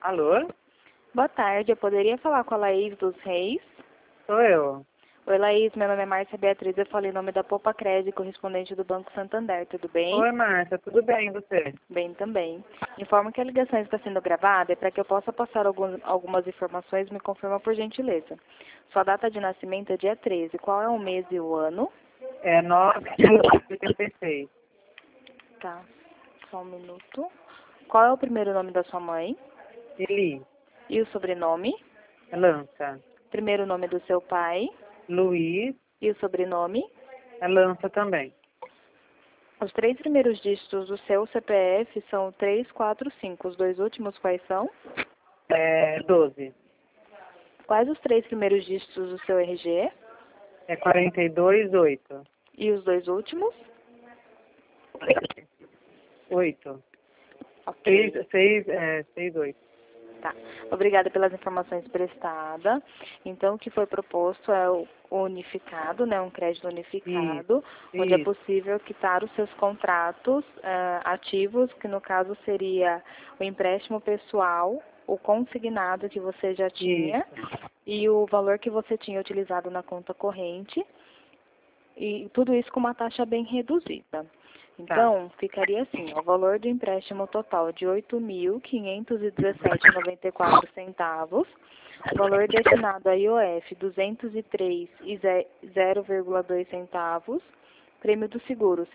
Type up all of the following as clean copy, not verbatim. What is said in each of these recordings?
Alô? Boa tarde, eu poderia falar com a Laís dos Reis? Sou eu. Oi, Laís, meu nome é Márcia Beatriz, eu falei em nome da Poupa Crédito, correspondente do Banco Santander, tudo bem? Oi, Márcia, tudo bem e você? Bem também. Informo que a ligação está sendo gravada e para que eu possa passar algumas informações, me confirma por gentileza. Sua data de nascimento é dia 13, qual é o mês e o ano? É 9/86. Tá, só um minuto. Qual é o primeiro nome da sua mãe? Eli, E o sobrenome? Lança. Primeiro nome do seu pai? Luiz, E o sobrenome? Lança também. Os 3 primeiros dígitos do seu CPF são 345. Os 2 últimos quais são? 12. Quais os 3 primeiros dígitos do seu RG? 42/8. E os 2 últimos? 8. Ok. 6/8. Tá. Obrigada pelas informações prestadas. Então, o que foi proposto é o unificado, né, um crédito unificado, onde é Isso. possível quitar os seus contratos ativos, que no caso seria o empréstimo pessoal, o consignado que você já tinha e o valor que você tinha utilizado na conta corrente, e tudo isso com uma taxa bem reduzida. Então, ficaria assim, o valor do empréstimo total de R$ 8.517,94, o valor destinado a IOF 203,02 centavos, prêmio do seguro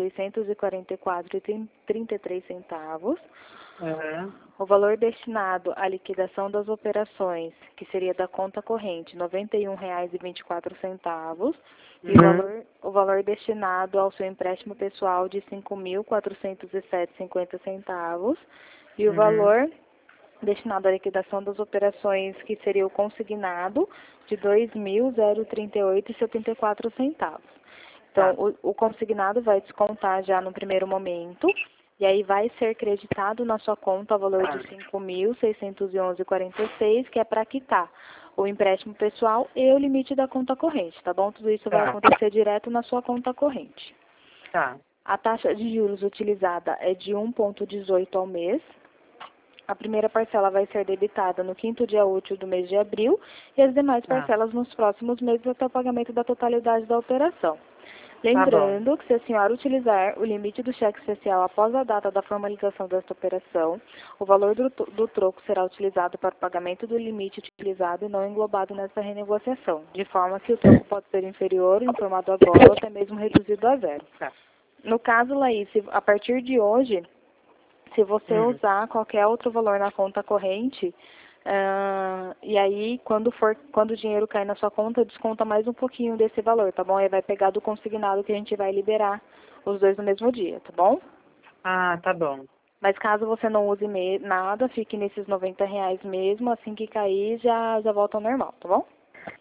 644,33 centavos, o valor destinado à liquidação das operações, que seria da conta corrente, R$ 91,24, e o valor destinado ao seu empréstimo pessoal de R$ 5.407,50 centavos, e o valor destinado à liquidação das operações, que seria o consignado, de R$ 2.038,74 centavos. Então, o consignado vai descontar já no primeiro momento, e aí vai ser creditado na sua conta o valor de R$ 5.611,46, que é para quitar o empréstimo pessoal e o limite da conta corrente, tá bom? Tudo isso vai acontecer direto na sua conta corrente. A taxa de juros utilizada é de 1,18 ao mês. A primeira parcela vai ser debitada no 5º dia útil do mês de abril e as demais parcelas nos próximos meses até o pagamento da totalidade da operação. Lembrando que se a senhora utilizar o limite do cheque especial após a data da formalização desta operação, o valor do troco será utilizado para o pagamento do limite utilizado e não englobado nessa renegociação, de forma que o troco pode ser inferior, informado agora, ou até mesmo reduzido a zero. No caso, Laís, a partir de hoje, se você usar qualquer outro valor na conta corrente, e aí, quando o dinheiro cair na sua conta, desconta mais um pouquinho desse valor, tá bom? Aí vai pegar do consignado que a gente vai liberar os dois no mesmo dia, tá bom? Tá bom. Mas caso você não use nada, fique nesses R$ 90 mesmo, assim que cair, já volta ao normal, tá bom?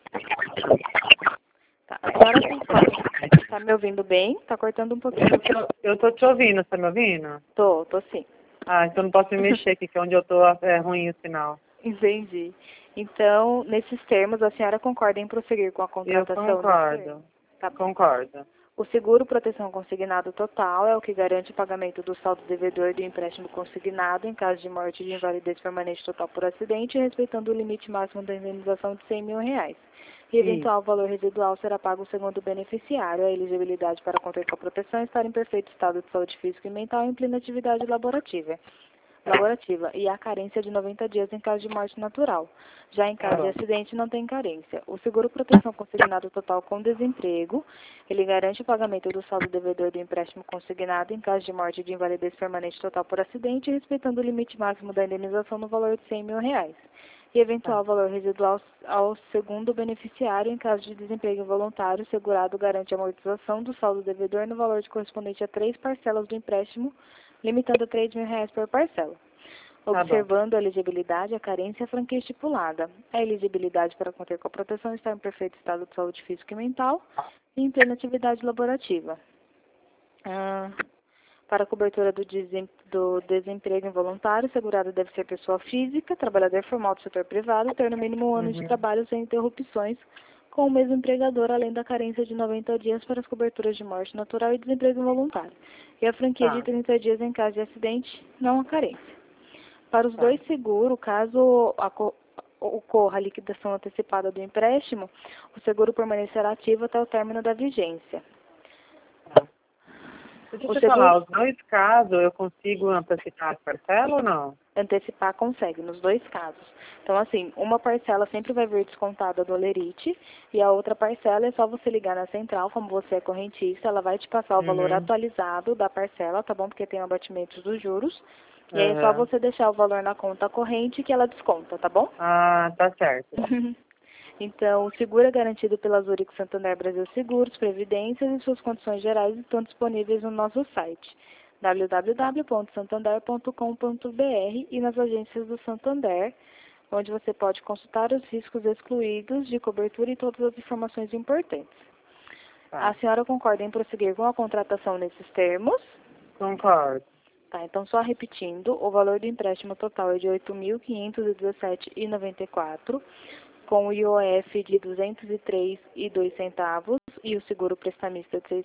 Tá, a senhora tá me ouvindo bem? Tá cortando um pouquinho. Eu tô te ouvindo, você tá me ouvindo? Tô sim. Então não posso me mexer aqui, que é onde eu tô é ruim o sinal. Entendi. Então, nesses termos, a senhora concorda em prosseguir com a contratação? Eu concordo. Concordo. O seguro proteção consignado total é o que garante o pagamento do saldo devedor do empréstimo consignado em caso de morte de invalidez permanente total por acidente, respeitando o limite máximo da indenização de R$ 100.000. E eventual valor residual será pago segundo o beneficiário. A elegibilidade para conter com a proteção estar em perfeito estado de saúde física e mental e em plena atividade laborativa e a carência de 90 dias em caso de morte natural. Já em caso de acidente, não tem carência. O seguro proteção consignado total com desemprego, ele garante o pagamento do saldo devedor do empréstimo consignado em caso de morte de invalidez permanente total por acidente, respeitando o limite máximo da indenização no valor de R$ 100.000. E eventual valor residual ao segundo beneficiário em caso de desemprego involuntário, o segurado garante a amortização do saldo devedor no valor de correspondente a 3 parcelas do empréstimo, limitando a R$ 3.000 por parcela. Observando a elegibilidade, a carência e a franquia estipulada. A elegibilidade para conter com a proteção está em perfeito estado de saúde física e mental e em plena atividade laborativa. Para a cobertura do desemprego involuntário, o segurado deve ser pessoa física, trabalhador formal do setor privado, ter no mínimo 1 ano de trabalho sem interrupções com o mesmo empregador, além da carência de 90 dias para as coberturas de morte natural e desemprego involuntário. E a franquia de 30 dias em caso de acidente, não há carência. Para os dois seguros, caso ocorra a liquidação antecipada do empréstimo, o seguro permanecerá ativo até o término da vigência. Deixa O eu te seguro falar, os dois casos eu consigo antecipar as parcelas ou não? antecipar consegue, nos dois casos. Então, assim, uma parcela sempre vai vir descontada do Olerite e a outra parcela é só você ligar na central, como você é correntista, ela vai te passar o valor Uhum. atualizado da parcela, tá bom? Porque tem abatimentos dos juros. E aí é só Aham. você deixar o valor na conta corrente que ela desconta, tá bom? Ah, tá certo. Então, o seguro é garantido pela Zurich Santander Brasil Seguros, Previdências e suas condições gerais estão disponíveis no nosso site www.santander.com.br e nas agências do Santander, onde você pode consultar os riscos excluídos de cobertura e todas as informações importantes. Tá. A senhora concorda em prosseguir com a contratação nesses termos? Concordo. Tá, então só repetindo, o valor do empréstimo total é de R$ 8.517,94, com o IOF de R$ 203,02 e o seguro prestamista de R$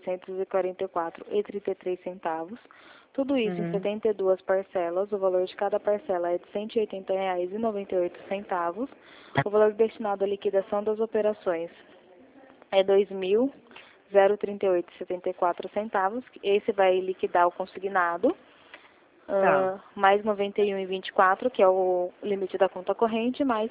644,33. Tudo isso em Uhum. 72 parcelas. O valor de cada parcela é de R$ 180,98. O valor destinado à liquidação das operações é R$ 2.038,74. Esse vai liquidar o consignado. Tá. Mais 91,24, que é o limite da conta corrente, mais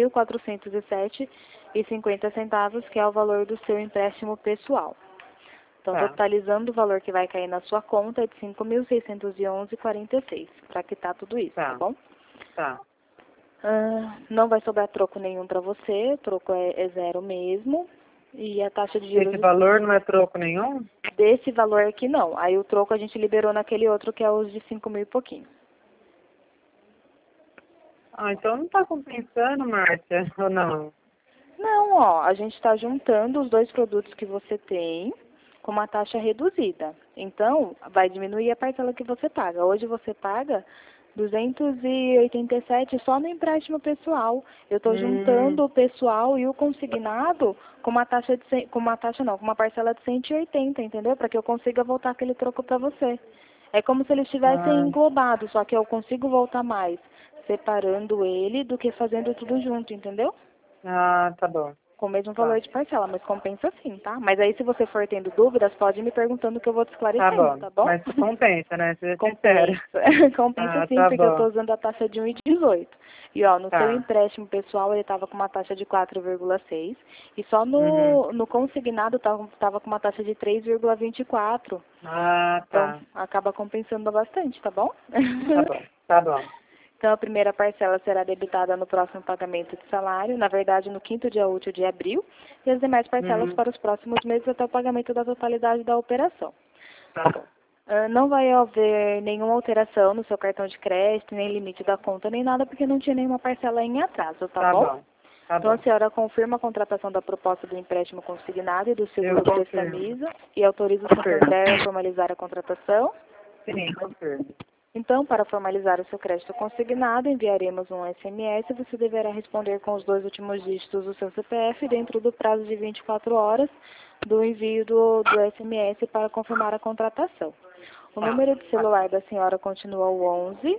5.407,50, que é o valor do seu empréstimo pessoal. Então, Tá. totalizando o valor que vai cair na sua conta é de 5.611,46, para quitar tudo isso, tá Tá. bom? Tá. Não vai sobrar troco nenhum para você, o troco é zero mesmo. E a taxa de Esse juros valor não é troco nenhum? desse valor aqui não. Aí o troco a gente liberou naquele outro que é os de 5.000 e pouquinho. Ah, então não tá compensando, Márcia, ou não? Não, ó, a gente está juntando os dois produtos que você tem com uma taxa reduzida. Então, vai diminuir a parcela que você paga. Hoje você paga 287 só no empréstimo pessoal. Eu estou juntando o pessoal e o consignado com uma taxa de com uma taxa não, com uma parcela de 180, entendeu? Para que eu consiga voltar aquele troco para você. É como se eles estivessem Ah, englobados, só que eu consigo voltar mais separando ele do que fazendo tudo junto, entendeu? ah, tá bom. Com o mesmo Tá. valor de parcela, mas compensa sim, tá? Mas aí se você for tendo dúvidas, pode ir me perguntando que eu vou te Tá esclarecendo, bom. tá bom? Mas compensa, né? Seja sincera. Compensa. Compensa Ah, sim, tá porque eu bom. estou usando a taxa de 1,18. E ó, no seu Tá. empréstimo pessoal ele estava com uma taxa de 4,6 e só Uhum. no consignado estava com uma taxa de 3,24. Ah, Então tá. acaba compensando bastante, tá bom? Tá bom. Tá bom. Então, a primeira parcela será debitada no próximo pagamento de salário, na verdade, no quinto dia útil de abril, e as demais parcelas Uhum. para os próximos meses até o pagamento da totalidade da operação. Tá bom. Não vai haver nenhuma alteração no seu cartão de crédito, nem limite da conta, nem nada, porque não tinha nenhuma parcela em atraso, tá Tá bom? bom. Tá Então, a bom. senhora confirma a contratação da proposta do empréstimo consignado e do Eu seguro confirmo. prestamisa e autoriza o Confirmo. Santander a formalizar a contratação. Sim, confirmo. Então, para formalizar o seu crédito consignado, enviaremos um SMS e você deverá responder com os dois últimos dígitos do seu CPF dentro do prazo de 24 horas do envio do SMS para confirmar a contratação. O Tá. número de celular da senhora continua o 11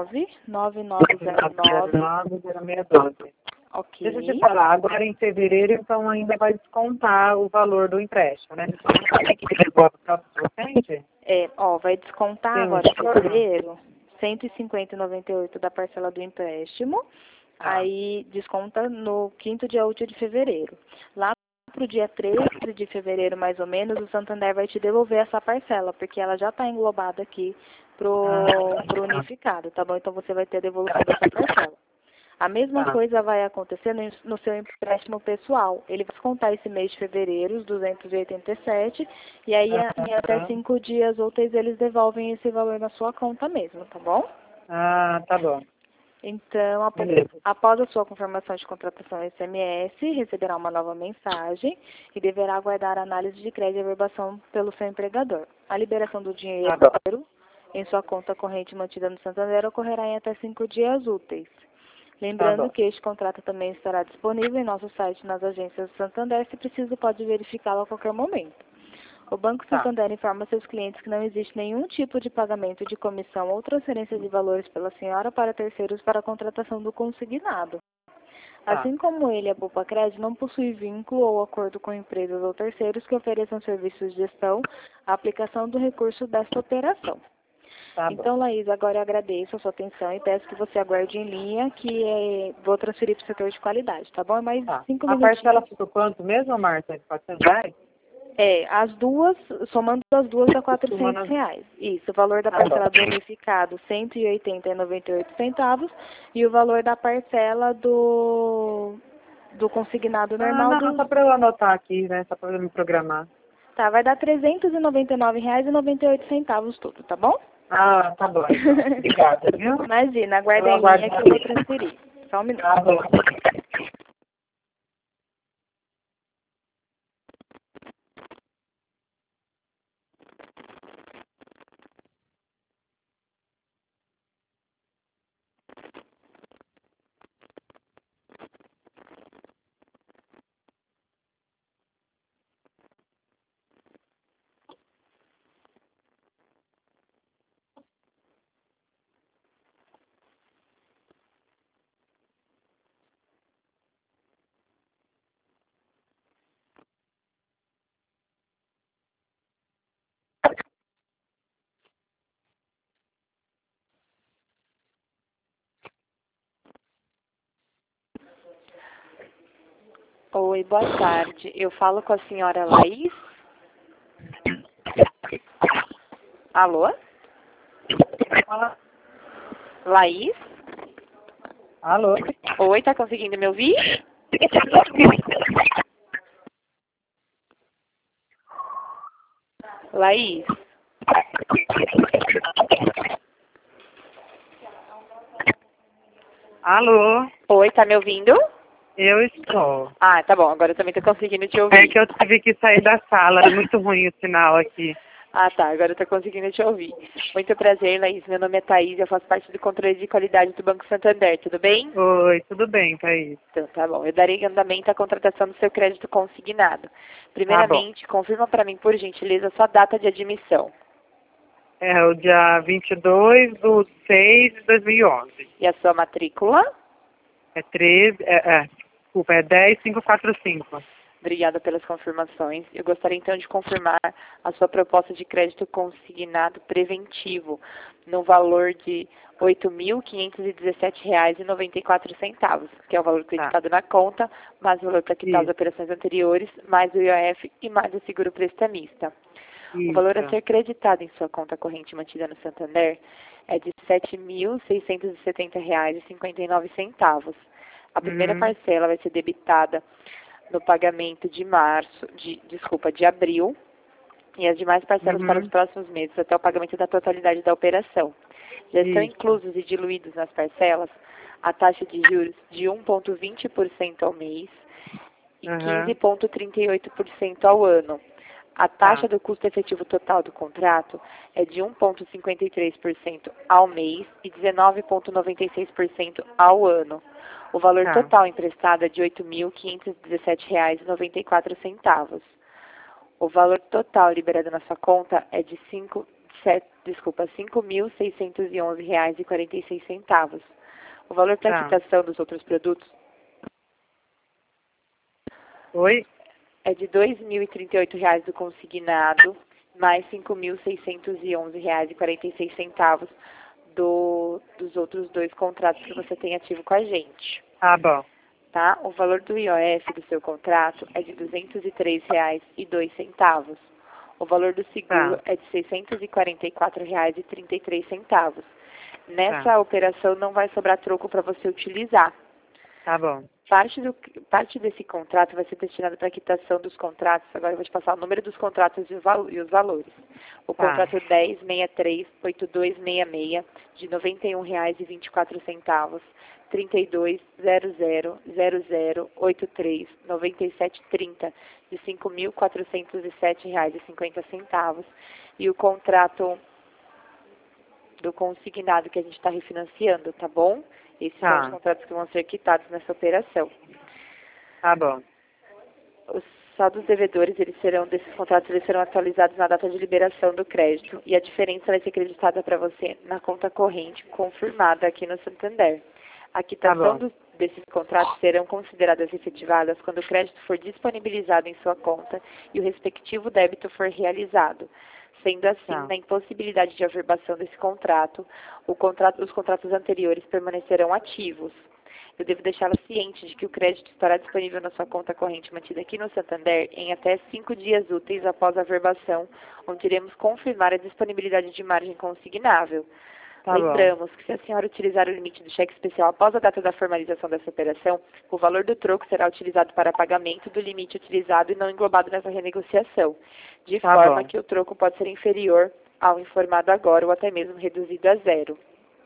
99909. 090612. Deixa eu te Ok. falar, agora em fevereiro, então ainda vai descontar o valor do empréstimo, né? Você tem que devolver para o próprio docente? Vai descontar Tem um agora em estorno? fevereiro 150,98 da parcela do empréstimo. Tá. Aí desconta no quinto dia útil de fevereiro. Lá para o dia 13 de fevereiro, mais ou menos, o Santander vai te devolver essa parcela, porque ela já está englobada aqui pro unificado, tá bom? Então você vai ter a devolução dessa parcela. A mesma Tá. coisa vai acontecer no seu empréstimo pessoal. Ele vai descontar esse mês de fevereiro, os 287, e aí em até Tá. 5 dias úteis eles devolvem esse valor na sua conta mesmo, tá bom? Ah, tá bom. Então, Beleza. após a sua confirmação de contratação SMS, receberá uma nova mensagem e deverá aguardar a análise de crédito e averbação pelo seu empregador. A liberação do dinheiro Tá bom. em sua conta corrente mantida no Santander ocorrerá em até 5 dias úteis. Tá Lembrando bom. que este contrato também estará disponível em nosso site nas agências do Santander. Se preciso, pode verificá-lo a qualquer momento. O Banco Tá. Santander informa seus clientes que não existe nenhum tipo de pagamento de comissão ou transferência de valores pela senhora para terceiros para a contratação do consignado. Tá. Assim como ele, a Poupa Crédito não possui vínculo ou acordo com empresas ou terceiros que ofereçam serviços de gestão, a aplicação do recurso desta operação. Tá bom. Então, Laís, agora eu agradeço a sua atenção e peço que você aguarde em linha, que vou transferir para o setor de qualidade, tá bom? É mais Tá. 5 A minutinhos. parcela ficou quanto mesmo, Marta? R$400? As duas, somando as duas dá Somando R$400. Isso, o valor da Tá bom. parcela do unificado, R$180,98, e o valor da parcela do consignado normal Não, só para eu anotar aqui, né? Só para eu me programar. Tá, vai dar R$399,98 tudo, tá bom? Ah, tá bom. Então. Obrigada, viu? Imagina, aguarda Eu em aguardo linha que eu aqui. vou transferir. Só um minuto. Tá bom. Oi, boa tarde. Eu falo com a senhora Laís? Alô? Laís? Alô? Oi, tá conseguindo me ouvir? Laís? Alô? Oi, tá me ouvindo? Eu estou. Ah, tá bom, agora eu também tô conseguindo te É ouvir. que eu tive que sair da sala, é muito ruim o sinal aqui. Ah, tá, agora eu tô conseguindo te ouvir. Muito prazer, Laís. Meu nome é Thaís, eu faço parte do controle de qualidade do Banco Santander, tudo bem? Oi, tudo bem, Thaís? Então, tá bom. Eu darei andamento à contratação do seu crédito consignado. Tá bom. Primeiramente, confirma para mim, por gentileza, a sua data de admissão. É o dia 22/6/2011. E a sua matrícula? É 13, desculpa, é 10545. Obrigada pelas confirmações. Eu gostaria então de confirmar a sua proposta de crédito consignado preventivo no valor de R$ 8.517,94, que é o valor creditado na conta, mais o valor para quitar as Isso. operações anteriores, mais o IOF e mais o seguro prestamista. O valor a Isso. ser creditado em sua conta corrente mantida no Santander é de R$ 7.670,59. A primeira parcela vai ser debitada no pagamento de de abril, e as demais parcelas para os próximos meses até o pagamento da totalidade da operação. Já estão Isso. inclusos e diluídos nas parcelas a taxa de juros de 1,20% ao mês e 15,38% ao ano. A taxa do custo efetivo total do contrato é de 1,53% ao mês e 19,96% ao ano. O valor total emprestado é de R$ 8.517,94. O valor total liberado na sua conta é de R$ 5.611,46. O valor para quitação dos outros produtos Oi? é de R$ 2.038 do consignado, mais R$ 5.611,46 dos outros dois contratos que você tem ativo com a gente. Tá bom. Tá? O valor do IOF do seu contrato é de R$ 203,02. O valor do seguro é de R$ 644,33. Nessa operação não vai sobrar troco para você utilizar. Tá bom. Parte desse contrato vai ser destinada para a quitação dos contratos. Agora eu vou te passar o número dos contratos e os valores. O contrato 10638266 de R$ 91,24, 320000839730 de R$ 5.407,50 e o contrato do consignado que a gente está refinanciando, tá bom? Esses são os contratos que vão ser quitados nessa operação. Tá bom. saldos devedores desses contratos eles serão atualizados na data de liberação do crédito e a diferença vai ser creditada para você na conta corrente confirmada aqui no Santander. A quitação desses contratos serão consideradas efetivadas quando o crédito for disponibilizado em sua conta e o respectivo débito for realizado. Sendo assim, na impossibilidade de averbação desse contrato, os contratos anteriores permanecerão ativos. Eu devo deixá-la ciente de que o crédito estará disponível na sua conta corrente mantida aqui no Santander em até 5 dias úteis após a averbação, onde iremos confirmar a disponibilidade de margem consignável. Lembramos que se a senhora utilizar o limite do cheque especial após a data da formalização dessa operação, o valor do troco será utilizado para pagamento do limite utilizado e não englobado nessa renegociação, de forma que o troco pode ser inferior ao informado agora ou até mesmo reduzido a zero.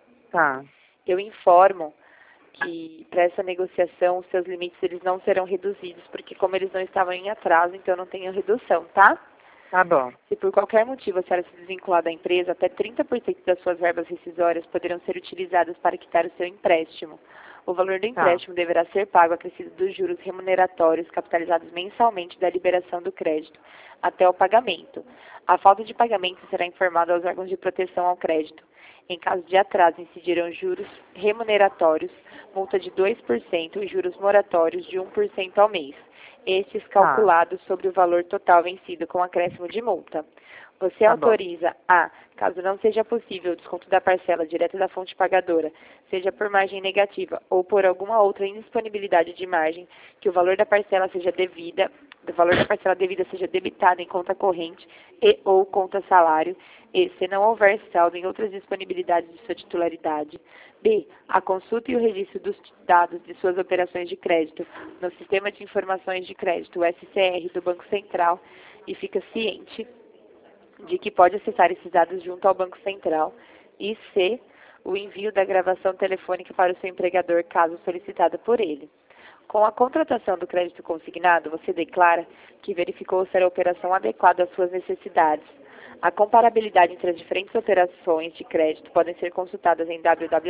Eu informo que para essa negociação os seus limites eles não serão reduzidos, porque como eles não estavam em atraso, então não tem redução, tá? Se por qualquer motivo a senhora se desvincular da empresa, até 30% das suas verbas rescisórias poderão ser utilizadas para quitar o seu empréstimo. O valor do empréstimo deverá ser pago acrescido dos juros remuneratórios capitalizados mensalmente da liberação do crédito, até o pagamento. A falta de pagamento será informada aos órgãos de proteção ao crédito. Em caso de atraso, incidirão juros remuneratórios, multa de 2% e juros moratórios de 1% ao mês. Estes calculados sobre o valor total vencido com acréscimo de multa. Você autoriza a, caso não seja possível o desconto da parcela direto da fonte pagadora, seja por margem negativa ou por alguma outra indisponibilidade de margem, que o valor da parcela devida seja debitado em conta corrente e ou conta salário, e se não houver saldo em outras disponibilidades de sua titularidade. B. A consulta e o registro dos dados de suas operações de crédito no Sistema de Informações de Crédito, o SCR, do Banco Central, e fica ciente de que pode acessar esses dados junto ao Banco Central. E C. O envio da gravação telefônica para o seu empregador, caso solicitada por ele. Com a contratação do crédito consignado, você declara que verificou ser a operação adequada às suas necessidades. A comparabilidade entre as diferentes operações de crédito podem ser consultadas em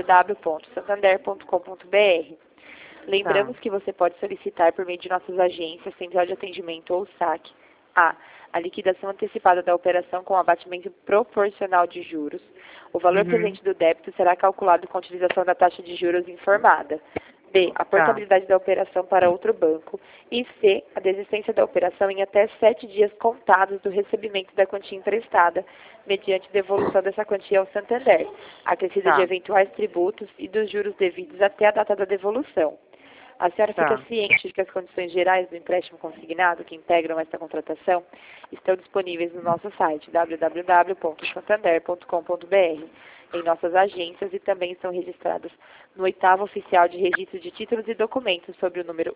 www.santander.com.br. Lembramos que você pode solicitar por meio de nossas agências, central de atendimento ou saque, a liquidação antecipada da operação com abatimento proporcional de juros. O valor presente do débito será calculado com a utilização da taxa de juros informada. B. A portabilidade da operação para outro banco. E C. A desistência da operação em até 7 dias contados do recebimento da quantia emprestada, mediante devolução dessa quantia ao Santander, acrescida de eventuais tributos e dos juros devidos até a data da devolução. A senhora fica ciente de que as condições gerais do empréstimo consignado que integram esta contratação estão disponíveis no nosso site www.santander.com.br, em nossas agências, e também estão registradas no 8º Oficial de Registro de Títulos e Documentos sobre o número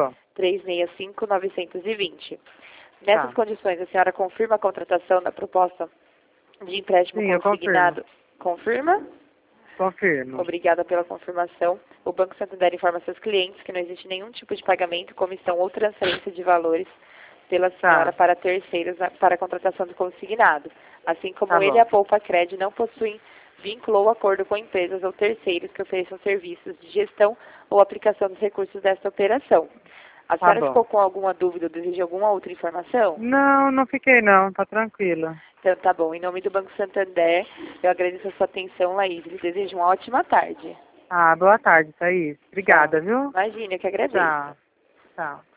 1365920. Nessas condições, a senhora confirma a contratação da proposta de empréstimo consignado? Confirma? Confirmo. Obrigada pela confirmação. O Banco Santander informa seus clientes que não existe nenhum tipo de pagamento, comissão ou transferência de valores pela senhora para terceiros para a contratação do consignado. Assim como ele e a Poupa Cred não possuem vínculo ou acordo com empresas ou terceiros que ofereçam serviços de gestão ou aplicação dos recursos desta operação. A senhora ficou com alguma dúvida ou deseja alguma outra informação? Não, não fiquei não, tá tranquila. Então tá bom. Em nome do Banco Santander, eu agradeço a sua atenção, Laís. Lhes desejo uma ótima tarde. Boa tarde, Thaís. Obrigada, viu? Imagina, eu que agradeço. Tchau.